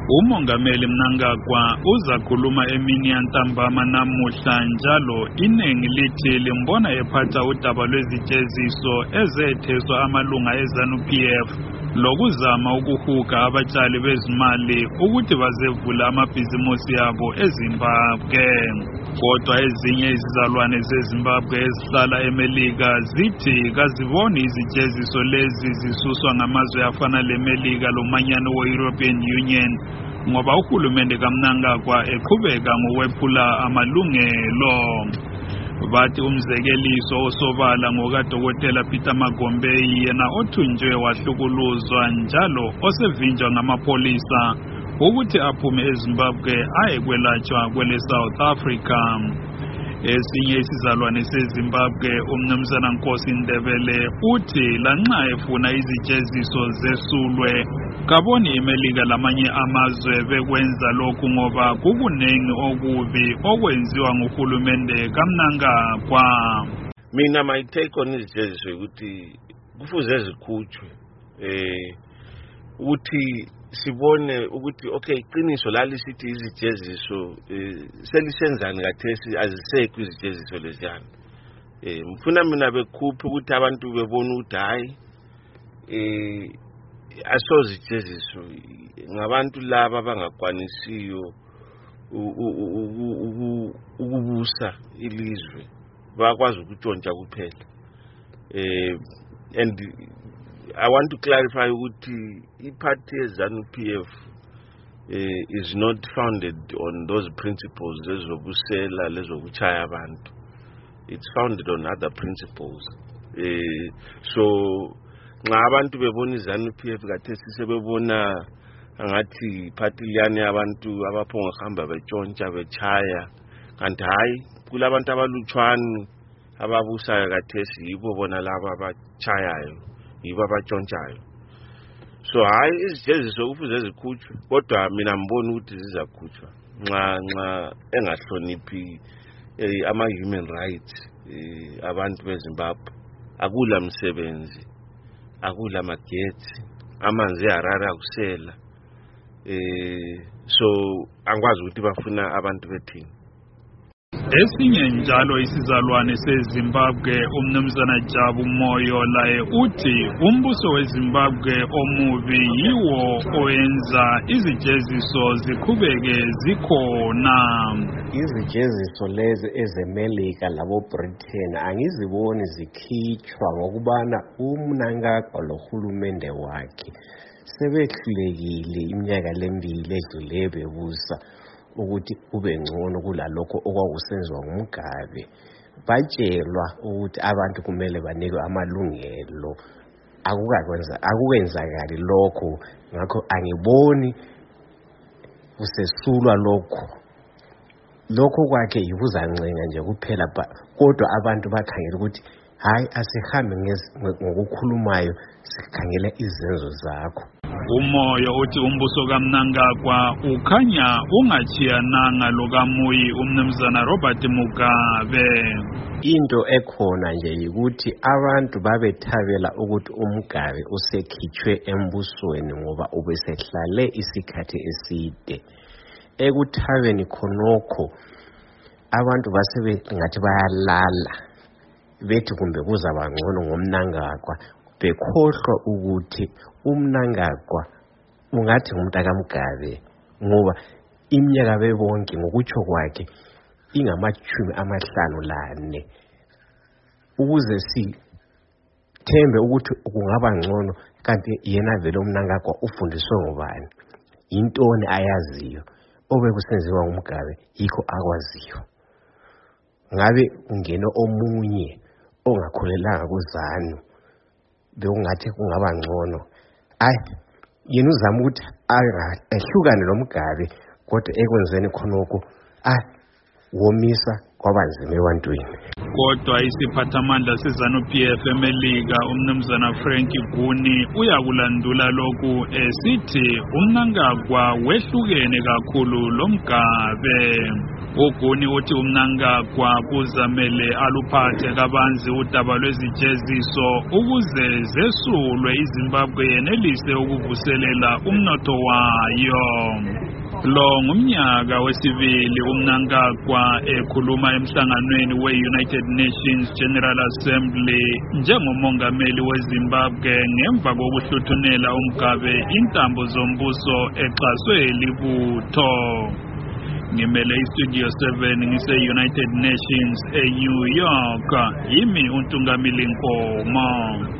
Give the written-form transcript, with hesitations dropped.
Umongameli Mnangagwa uzakhuluma emini yantambama namuhla njalo iningi lithi limbona ephatha udaba lwezijeziso ezetheswa amalunga eZANU-PF lokuzama ukuhuga abatshali bezimali ukuthi bazevula amabhizimusi yabo eZimbabwe. Kodwa ezinye izizalwane zeZimbabwe ezihlala eMelika zithi kaziboni izijeziso lezi zisuswa ngamazwe afana leMelika lomanyano we-European Union ngoba uhulumende kaMnangagwa eqhubeka ngokwephula amalungelo. Bathi umzekeliso osobala ngokadokotela Peter Magombeyi yena othunjwe wahlukuluzwa njalo osevinjwa ngamapolisa ukuthi aphume eZimbabwe aye kwelatshwa kwele South Africa. Esinye isizalwane seZimbabwe umnumzana Nkosi Ndebele uthi lanxa efuna izijeziso zesulwe kaboni iMelika lamanye amazwe bekwenza lokhu ngoba kukunengi okubi okwenziwa nguhulumende kaMnangagwa. Mina my take on izijeziso ukuthi kufuze zikhutshwe ukuthi sibone ukuthi okay iqiniso lalisithi izijeziso selisenzani kathesi azisekho izijeziso leziyana. Mfuna mina bekhuphe ukuthi abantu bebona ukuthi hayi asozijeziso ngabantu laba abangakwanisiyo ukubusa ilizwe bakwazi ukutshontsha kuphela. And I want to clarify ukuthi iparty eZANU-PF is not founded on those principles ezobusela lezokuchaya abantu. It's founded on other principles. So nxa abantu bebona iZANU-PF kathesi sebebona angathi iparty liyane abantu abaphonga hamba betshontsha bechaya kanti hayi kulabantu abalutshwana ababusayo kathesi yibo bona laba abachayayo yibo abatshontshayo. So hayi izijeziso kufuze zikhutshwe kodwa mina ngibona ukuthi zizakhutshwa nxa engahloniphi ama-human rights abantu beZimbabwe. Akula msebenzi, akula magetsi, amanzi eHarare akusela. So angikwazi ukuthi bafuna abantu bethini. Esinye njalo isizalwane seZimbabwe umnumzana Jabu Moyo laye uthi umbuso weZimbabwe omubi yiwo oyenza izijeziso ziqhubeke zikhona. Izijeziso lezi ezeMelika labo Britain angiziboni zikhitshwa ngokubana uMnangagwa lohulumende wakhe sebehlulekile iminyaka lemibili edlule bebusa ukuthi kube ngcono kulalokho okwakusenziwa nguMugabe. Batshelwa ukuthi abantu kumele banikwe amalungelo, akukwenzakali lokho, ngakho angiboni kusesulwa lokho kwakhe yikuzancenga nje kuphela, kodwa abantu bakhangela ukuthi hayi asihambe ngokukhulumayo sikhangela izenzo zakho. Umoyo uthi umbuso kaMnangagwa ukhanya ungachiyananga lokamuyi umnumzana Robert Mugabe. Into ekhona nje yikuthi abantu babethabela ukuthi uMugabe usekhitshwe embusweni ngoba ubesehlale isikhathi eside. Ekuthabeni khonokho abantu basebe ngathi bayalala bethi kumbe kuzaba ngcono ngoMnangagwa, bekhohlwa ukuthi uMnangagwa ungathi ngumntaka Mugabe ngoba iminyaka bebonke ngokutsho kwakhe ingama-54 ukuze sithembe ukuthi kungaba ngcono. Kanti yena vele uMnangagwa ufundiswe ngobani, yintoni ayaziyo, obekusenziwa nguMugabe yikho akwaziyo. Ngabe ungene omunye ongakhulelanga kuZANU bekungathi kungaba ngcono. Yena uzama ukuthi ehlukane loMugabe kodwa ekwenzeni khonokho womisa kwabanzima ebantwini. Kodwa isiphathamandla seZANU-PF eMelika umnumzana Frank Guni uyakulandula lokhu esithi uMnangagwa wehlukene kakhulu loMgabe. uGuni uthi uMnangagwa kuzamele aluphathe kabanzi udaba lwezijeziso ukuze zesulwe iZimbabwe yenelise ukuvuselela umnotho wayo. Lo ngumnyaka wesibili uMnangagwa ekhuluma emhlanganweni we-United Nations General Assembly njengomongameli weZimbabwe ngemva kokuhluthunela uMgabe intambo zombuso exhaswe libutho. Ngimele iStudio 7 ngise-United Nations eNew York, yimi uNtungamili Nkomo.